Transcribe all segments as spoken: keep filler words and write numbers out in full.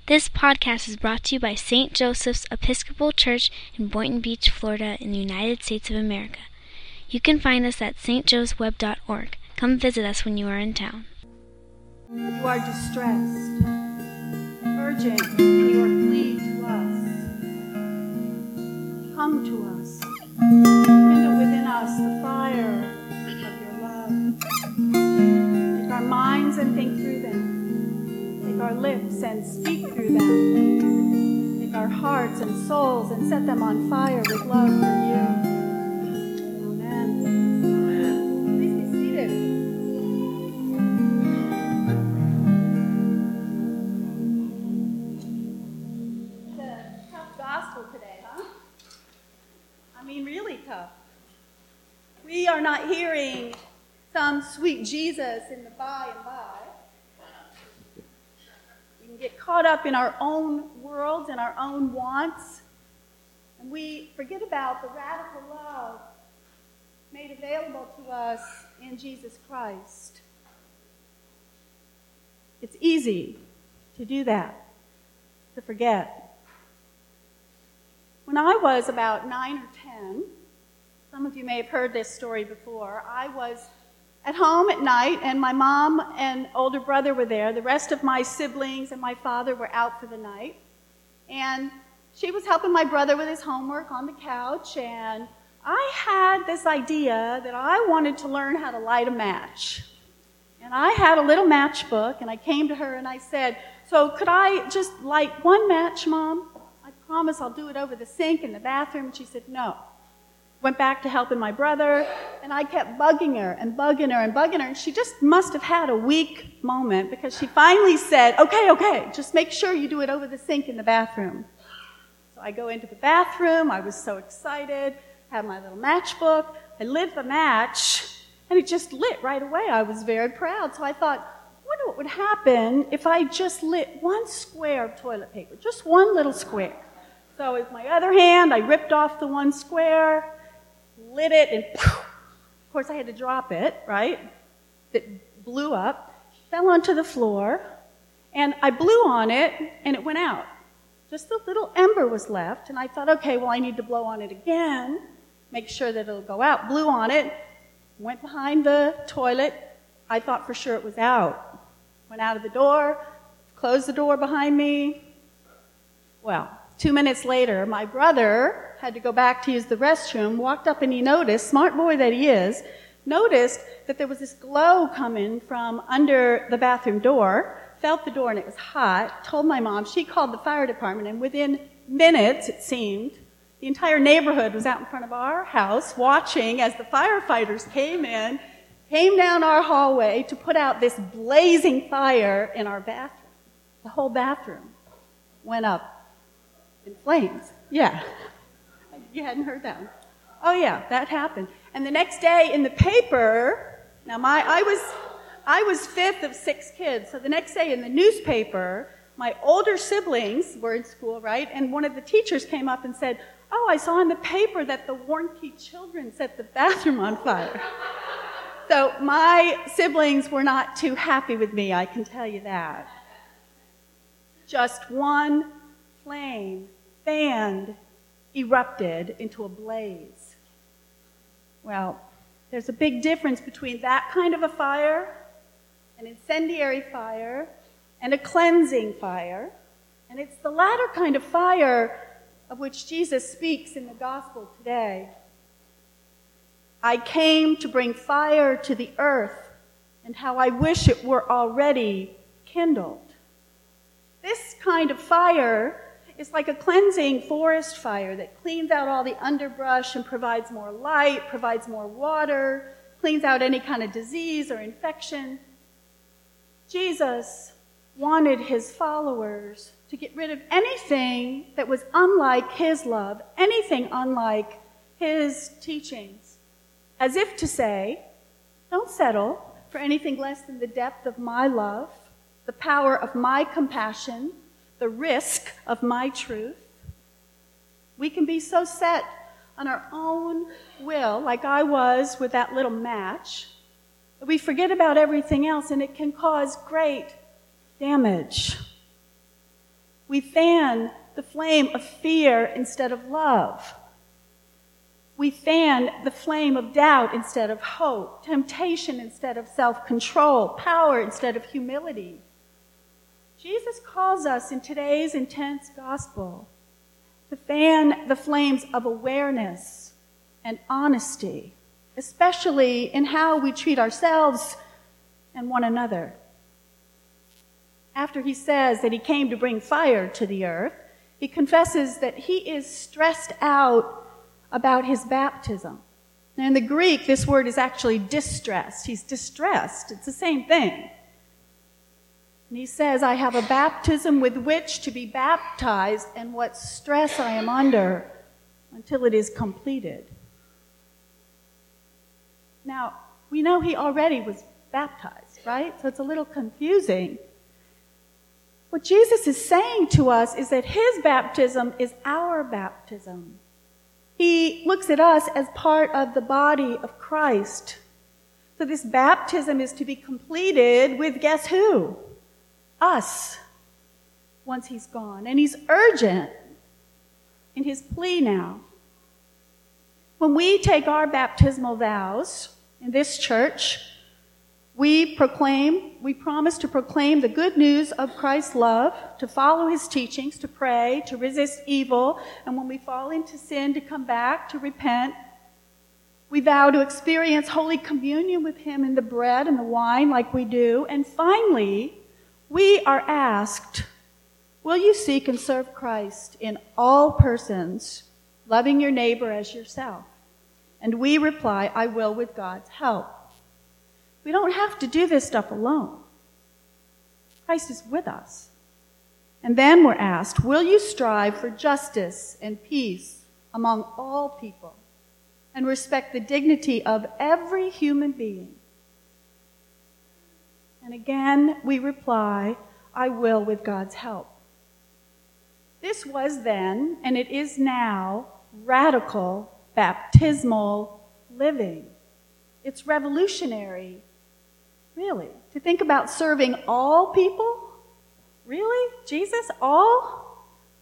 This podcast is brought to you by Saint Joseph's Episcopal Church in Boynton Beach, Florida, in the United States of America. You can find us at s t joes web dot org. Come visit us when you are in town. You are distressed, urgent in your plea to us. Come to us. Kindle within us the fire of your love. Take our minds and think through them. Take our lips and speak through them. Take our hearts and souls and set them on fire with love for you. Amen. Please be seated. It's a tough gospel today, huh? I mean, really tough. We are not hearing some sweet Jesus in the by and by. We can get caught up in our own worlds and our own wants, and we forget about the radical love made available to us in Jesus Christ. It's easy to do that, to forget. When I was about nine or ten, some of you may have heard this story before, I was at home at night, and my mom and older brother were there. The rest of my siblings and my father were out for the night. And she was helping my brother with his homework on the couch, and I had this idea that I wanted to learn how to light a match. And I had a little matchbook, and I came to her and I said, "So could I just light one match, Mom? I promise I'll do it over the sink in the bathroom." And she said, "No." Went back to helping my brother, and I kept bugging her and bugging her and bugging her, and she just must have had a weak moment because she finally said, okay, okay, just make sure you do it over the sink in the bathroom. So I go into the bathroom. I was so excited, had my little matchbook. I lit the match, and it just lit right away. I was very proud. So I thought, I wonder what would happen if I just lit one square of toilet paper, just one little square. So with my other hand, I ripped off the one square, lit it, and poof, of course I had to drop it, right? It blew up, fell onto the floor, and I blew on it, and it went out. Just a little ember was left, and I thought, okay, well, I need to blow on it again, make sure that it'll go out. Blew on it, went behind the toilet. I thought for sure it was out. Went out of the door, closed the door behind me. Well, two minutes later, my brother had to go back to use the restroom, walked up and he noticed, smart boy that he is, noticed that there was this glow coming from under the bathroom door, felt the door and it was hot, told my mom, she called the fire department, and within minutes, it seemed, the entire neighborhood was out in front of our house watching as the firefighters came in, came down our hallway to put out this blazing fire in our bathroom. The whole bathroom went up in flames. Yeah. You hadn't heard that one. Oh yeah, that happened. And the next day in the paper, now my I was I was fifth of six kids, so the next day in the newspaper, my older siblings were in school, right? And one of the teachers came up and said, "Oh, I saw in the paper that the Warnke children set the bathroom on fire." So my siblings were not too happy with me, I can tell you that. Just one flame fanned erupted into a blaze. Well, there's a big difference between that kind of a fire, an incendiary fire, and a cleansing fire. And it's the latter kind of fire of which Jesus speaks in the gospel today. I came to bring fire to the earth, and how I wish it were already kindled. This kind of fire is like a cleansing forest fire that cleans out all the underbrush and provides more light, provides more water, cleans out any kind of disease or infection. Jesus wanted his followers to get rid of anything that was unlike his love, anything unlike his teachings, as if to say, don't settle for anything less than the depth of my love, the power of my compassion, the risk of my truth. We can be so set on our own will, like I was with that little match, that we forget about everything else, and it can cause great damage. We fan the flame of fear instead of love. We fan the flame of doubt instead of hope, temptation instead of self-control, power instead of humility. Jesus calls us in today's intense gospel to fan the flames of awareness and honesty, especially in how we treat ourselves and one another. After he says that he came to bring fire to the earth, he confesses that he is stressed out about his baptism. Now, in the Greek, this word is actually distressed. He's distressed. It's the same thing. And he says, I have a baptism with which to be baptized, and what stress I am under until it is completed. Now, we know he already was baptized, right? So it's a little confusing. What Jesus is saying to us is that his baptism is our baptism. He looks at us as part of the body of Christ. So this baptism is to be completed with, guess who? Us, once he's gone. And he's urgent in his plea now. When we take our baptismal vows in this church, we proclaim, we promise to proclaim the good news of Christ's love, to follow his teachings, to pray, to resist evil, and when we fall into sin, to come back, to repent. We vow to experience Holy Communion with him in the bread and the wine like we do. And finally, we are asked, will you seek and serve Christ in all persons, loving your neighbor as yourself? And we reply, I will with God's help. We don't have to do this stuff alone. Christ is with us. And then we're asked, will you strive for justice and peace among all people and respect the dignity of every human being? And again, we reply, I will with God's help. This was then, and it is now, radical baptismal living. It's revolutionary. Really? To think about serving all people? Really? Jesus, all?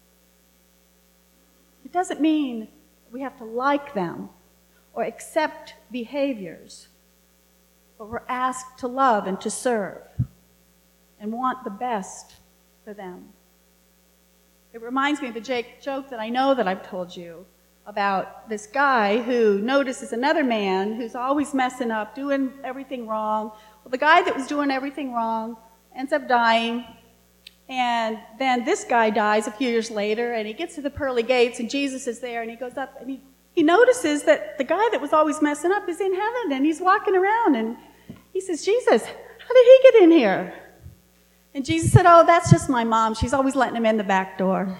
It doesn't mean we have to like them or accept behaviors, but we're asked to love and to serve and want the best for them. It reminds me of a joke that I know that I've told you about this guy who notices another man who's always messing up, doing everything wrong. Well, the guy that was doing everything wrong ends up dying, and then this guy dies a few years later, and he gets to the pearly gates, and Jesus is there, and he goes up, and he, he notices that the guy that was always messing up is in heaven, and he's walking around, and he says, Jesus, how did he get in here? And Jesus said, oh, that's just my mom. She's always letting him in the back door.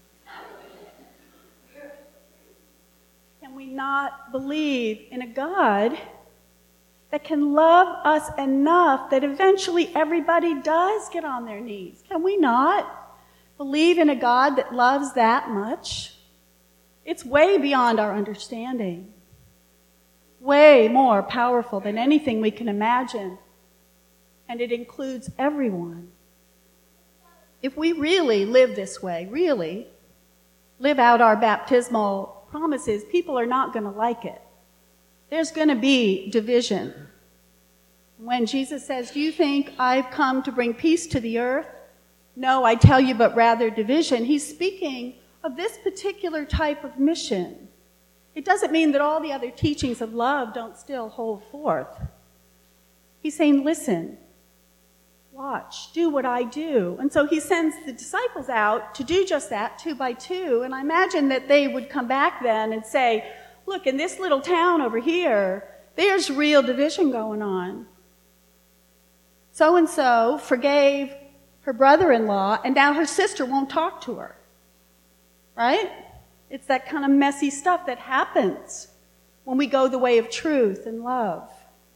Can we not believe in a God that can love us enough that eventually everybody does get on their knees? Can we not believe in a God that loves that much? It's way beyond our understanding. Way more powerful than anything we can imagine. And it includes everyone. If we really live this way, really live out our baptismal promises, people are not going to like it. There's going to be division. When Jesus says, do you think I've come to bring peace to the earth? No, I tell you, but rather division. He's speaking of this particular type of mission. It doesn't mean that all the other teachings of love don't still hold forth. He's saying, listen, watch, do what I do. And so he sends the disciples out to do just that, two by two. And I imagine that they would come back then and say, look, in this little town over here, there's real division going on. So-and-so forgave her brother-in-law, and now her sister won't talk to her. Right? It's that kind of messy stuff that happens when we go the way of truth and love.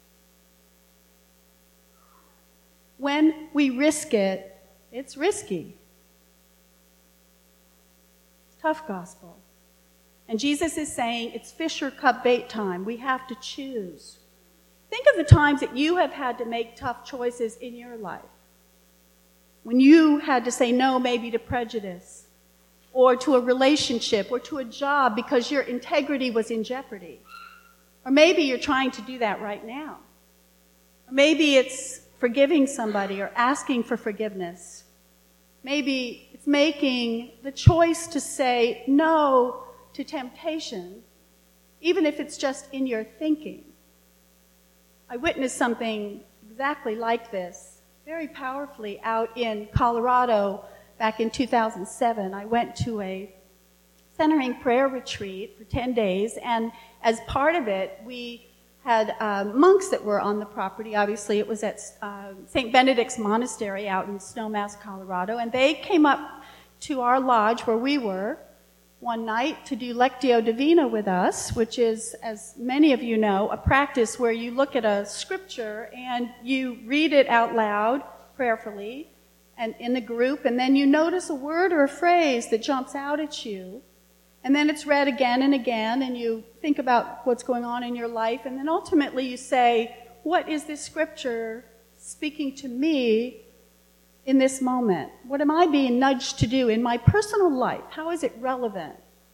When we risk it, it's risky. It's tough gospel. And Jesus is saying it's fish or cut bait time. We have to choose. Think of the times that you have had to make tough choices in your life. when you had to say no maybe to prejudice or to a relationship or to a job because your integrity was in jeopardy. Or maybe you're trying to do that right now. Or maybe it's forgiving somebody or asking for forgiveness. Maybe it's making the choice to say no to temptation, even if it's just in your thinking. I witnessed something exactly like this, very powerfully, out in Colorado back in two thousand seven. I went to a centering prayer retreat for ten days, and as part of it, we had uh, monks that were on the property. Obviously, it was at uh, Saint Benedict's Monastery out in Snowmass, Colorado, and they came up to our lodge where we were one night to do Lectio Divina with us, which is, as many of you know, a practice where you look at a scripture and you read it out loud, prayerfully, and in the group, and then you notice a word or a phrase that jumps out at you, and then it's read again and again, and you think about what's going on in your life, and then ultimately you say, what is this scripture speaking to me in this moment? What am I being nudged to do in my personal life? How is it relevant?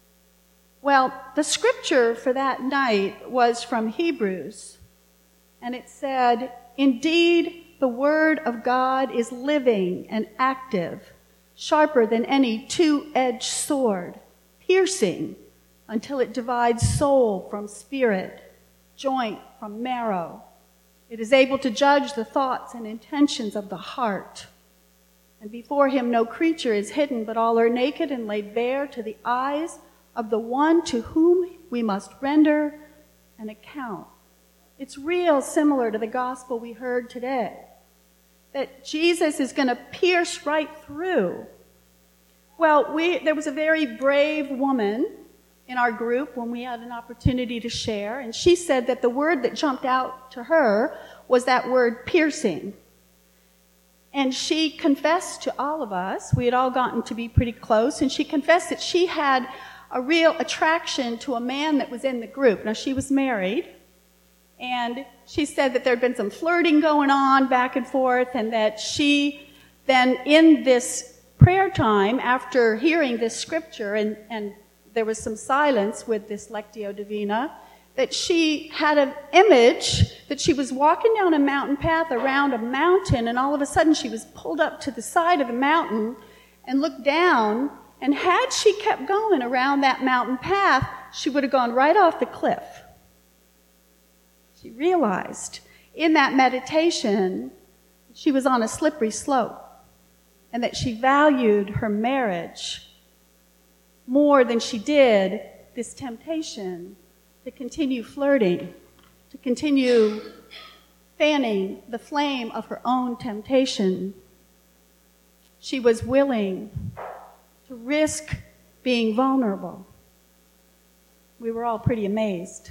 Well, the scripture for that night was from Hebrews, and it said, indeed, the word of God is living and active, sharper than any two-edged sword, piercing until it divides soul from spirit, joint from marrow. It is able to judge the thoughts and intentions of the heart. And before him no creature is hidden, but all are naked and laid bare to the eyes of the one to whom we must render an account. It's real similar to the gospel we heard today, that Jesus is going to pierce right through. Well, we, there was a very brave woman in our group when we had an opportunity to share, and she said that the word that jumped out to her was that word piercing. And she confessed to all of us, we had all gotten to be pretty close, and she confessed that she had a real attraction to a man that was in the group. Now, she was married, and she said that there had been some flirting going on back and forth, and that she then, in this prayer time, after hearing this scripture, and, and there was some silence with this Lectio Divina, that she had an image that she was walking down a mountain path around a mountain, and all of a sudden she was pulled up to the side of the mountain and looked down, and had she kept going around that mountain path, she would have gone right off the cliff. She realized in that meditation she was on a slippery slope, and that she valued her marriage more than she did this temptation to continue flirting, to continue fanning the flame of her own temptation. She was willing to risk being vulnerable. We were all pretty amazed.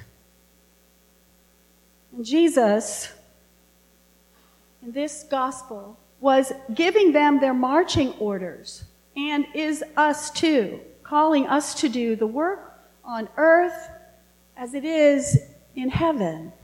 And Jesus, in this gospel, was giving them their marching orders, and is us too, calling us to do the work on earth as it is in heaven.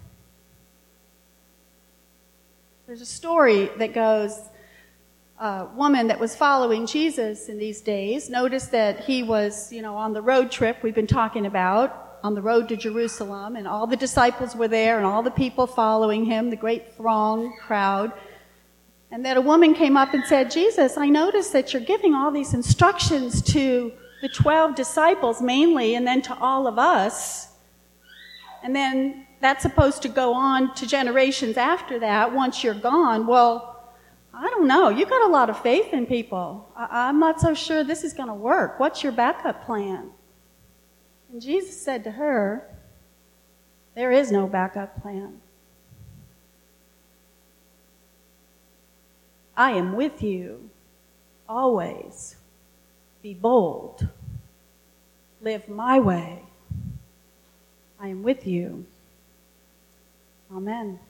There's a story that goes, a woman that was following Jesus in these days noticed that he was, you know, on the road trip we've been talking about, on the road to Jerusalem, and all the disciples were there, and all the people following him, the great throng, crowd. And that a woman came up and said, Jesus, I noticed that you're giving all these instructions to the twelve disciples mainly, and then to all of us. And then that's supposed to go on to generations after that, once you're gone. Well, I don't know. You've got a lot of faith in people. I- I'm not so sure this is going to work. What's your backup plan? And Jesus said to her, there is no backup plan. I am with you always. Be bold. Live my way. I am with you. Amen.